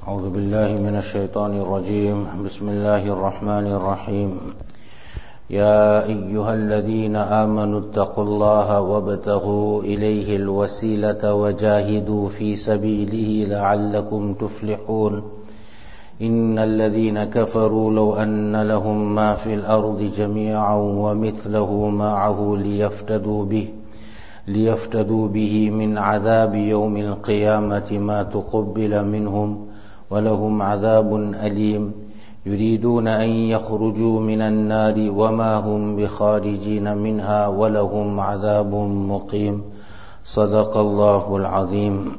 أعوذ بالله من الشيطان الرجيم. بسم الله الرحمن الرحيم. يا أيها الذين آمنوا اتقوا الله وابتغوا إليه الوسيلة وجاهدوا في سبيله لعلكم تفلحون. إن الذين كفروا لو أن لهم ما في الأرض جميعا ومثله معه ليفتدوا به من عذاب يوم القيامة ما تقبل منهم ولهم عذاب أليم. يريدون أن يخرجوا من النار وما هم بخارجين منها ولهم عذاب مقيم. صدق الله العظيم.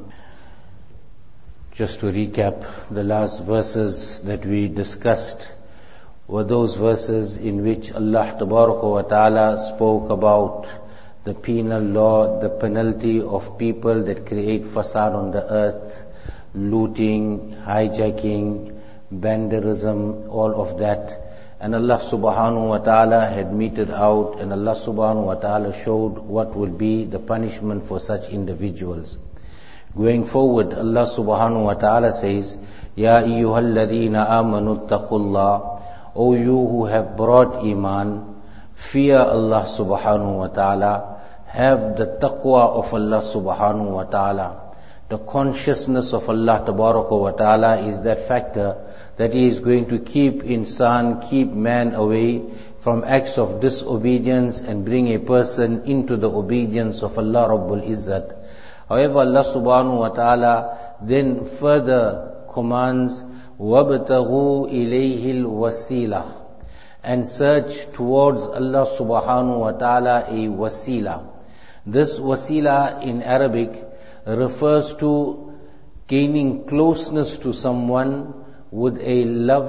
Just to recap, the last verses that we discussed were those verses in which Allah Ta'ala spoke about the penal law, the penalty of people that create fasad on the earth, looting, hijacking, vandalism, all of that. And Allah subhanahu wa ta'ala had meted out, and Allah subhanahu wa ta'ala showed what will be the punishment for such individuals. Going forward, Allah subhanahu wa ta'ala says, Ya ayyuhalladhina amanu attaqullah, O you who have brought iman, fear Allah subhanahu wa ta'ala, have the taqwa of Allah subhanahu wa ta'ala. The consciousness of Allah wa ta'ala is that factor that is going to keep man away from acts of disobedience and bring a person into the obedience of Allah Rabbul Izzat. However, Allah subhanahu wa ta'ala then further commands, وَابْتَغُوا إِلَيْهِ الْوَسِيلَةِ, and search towards Allah subhanahu wa ta'ala a wasila. This wasila in Arabic refers to gaining closeness to someone with a love,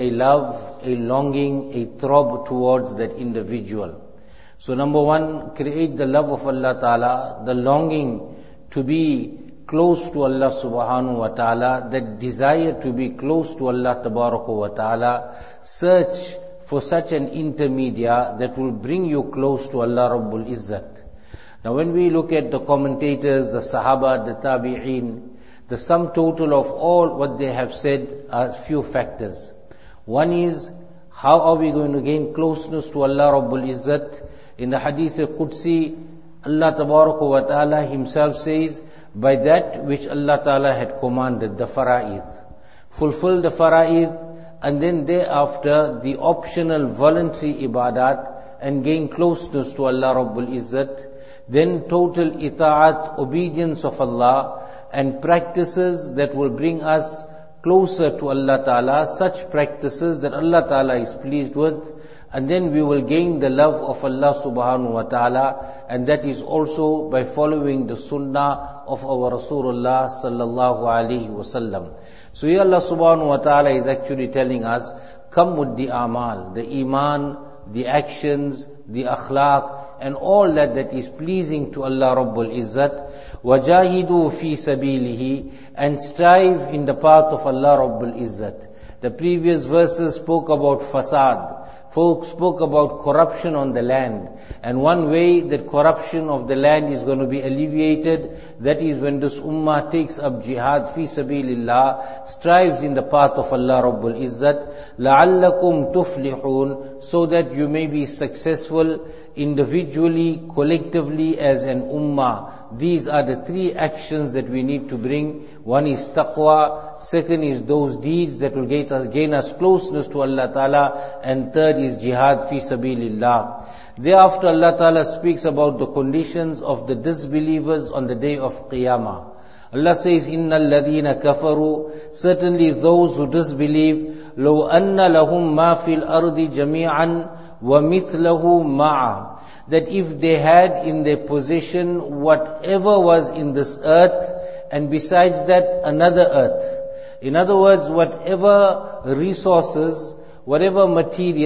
a longing, a throb towards that individual. So number one, create the love of Allah Ta'ala, the longing to be close to Allah subhanahu wa ta'ala, that desire to be close to Allah wa ta'ala. Search for such an intermediate that will bring you close to Allah Rabbul Izzat. Now when we look at the commentators, the Sahaba, the Tabi'een, the sum total of all what they have said are few factors. One is, how are we going to gain closeness to Allah Rabbul Izzat? In the Hadith Qudsi, Allah wa ta'ala Himself says, by that which Allah Ta'ala had commanded, the fara'id. Fulfill the fara'id, and then thereafter the optional voluntary ibadat, and gain closeness to Allah Rabbul Izzat. Then total ita'at, obedience of Allah, and practices that will bring us closer to Allah Ta'ala, such practices that Allah Ta'ala is pleased with, and then we will gain the love of Allah Subhanahu wa Ta'ala, and that is also by following the sunnah of our Rasulullah Sallallahu Alaihi Wasallam. So here Allah Subhanahu wa Ta'ala is actually telling us, come with the amal, the iman, the actions, the akhlaq, and all that is pleasing to Allah Rabbul Izzat. وَجَاهِدُوا فِي سَبِيلِهِ, and strive in the path of Allah Rabbul Izzat. The previous verses spoke about fasad. Folks spoke about corruption on the land. And one way that corruption of the land is going to be alleviated, that is when this ummah takes up jihad fi sabilillah, strives in the path of Allah Rabbul Izzat, لَعَلَّكُمْ تُفْلِحُونَ, so that you may be successful individually, collectively as an ummah. These are the three actions that we need to bring. One is taqwa, second is those deeds that will gain us closeness to Allah Ta'ala, and third is jihad fi sabilillah. Thereafter Allah Ta'ala speaks about the conditions of the disbelievers on the day of Qiyamah. Allah says, إِنَّ الَّذِينَ كَفَرُوا, certainly those who disbelieve, لَوْ أَنَّ لَهُمْ مَا فِي الْأَرْضِ جَمِيعًا وَمِثْلَهُ مَعَهُ, that if they had in their possession whatever was in this earth, and besides that another earth. In other words, whatever resources, whatever material,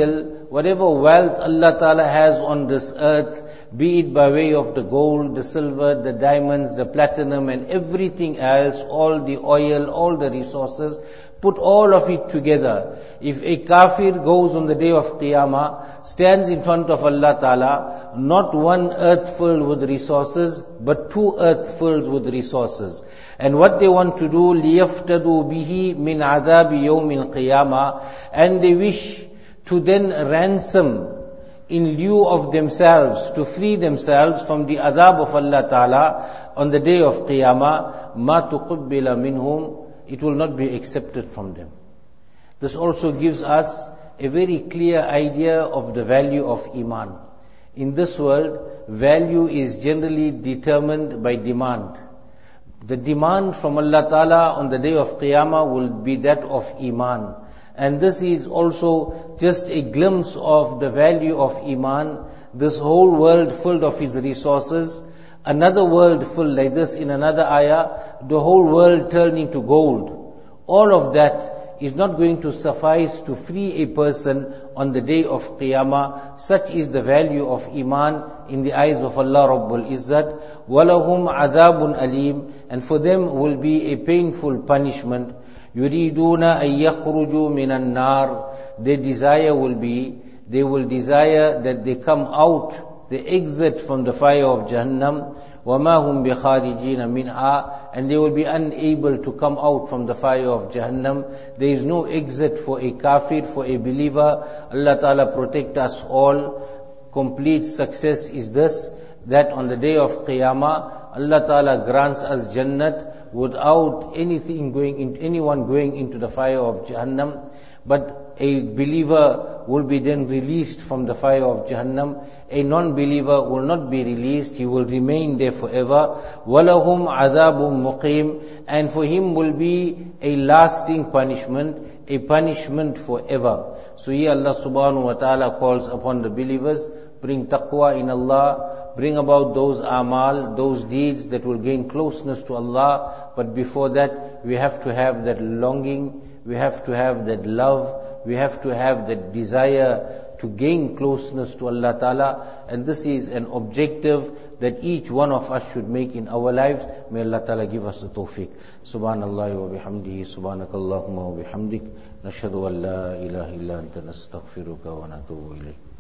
whatever wealth Allah Ta'ala has on this earth, be it by way of the gold, the silver, the diamonds, the platinum and everything else, all the oil, all the resources, put all of it together. If a kafir goes on the day of Qiyamah, stands in front of Allah Ta'ala, not one earth filled with resources, but two earth filled with resources. And what they want to do, لِيَفْتَدُوا بِهِ مِنْ عَذَابِ يَوْمِ الْقِيَامَةِ, and they wish to then ransom in lieu of themselves, to free themselves from the adhab of Allah Ta'ala on the day of Qiyamah, مَا تُقُبِّلَ مِنْهُمْ, it will not be accepted from them. This also gives us a very clear idea of the value of Iman. In this world, value is generally determined by demand. The demand from Allah Ta'ala on the day of Qiyamah will be that of Iman. And this is also just a glimpse of the value of Iman. This whole world filled of its resources, another world full like this in another ayah, the whole world turning to gold. All of that is not going to suffice to free a person on the day of Qiyamah. Such is the value of Iman in the eyes of Allah Rabbul Izzat. وَلَهُمْ عَذَابٌ أَلِيمٌ, and for them will be a painful punishment. يُرِيدُونَ أَن يَخْرُجُوا مِنَ النَّارِ, their desire will be, they will desire that they come out, they exit from the fire of Jahannam. وَمَا هُمْ بِخَارِجِينَ مِنْهَا, and they will be unable to come out from the fire of Jahannam. There is no exit for a kafir, for a believer. Allah Ta'ala protect us all. Complete success is this, that on the day of Qiyamah, Allah Ta'ala grants us Jannat without anyone going into the fire of Jahannam. But a believer will be then released from the fire of Jahannam. A non-believer will not be released, he will remain there forever. وَلَهُمْ عَذَابٌ مُقِيمٌ, and for him will be a lasting punishment, a punishment forever. So here Allah subhanahu wa ta'ala calls upon the believers, bring taqwa in Allah, bring about those amal, those deeds that will gain closeness to Allah. But before that, we have to have that longing, we have to have that love, we have to have that desire to gain closeness to Allah Ta'ala. And this is an objective that each one of us should make in our lives. May Allah Ta'ala give us the tawfiq. Subhanallah wa bihamdihi, subhanakallahumma wa bihamdik, nashhadu an la ilaha illa anta nastaghfiruka wa natubu ilayk.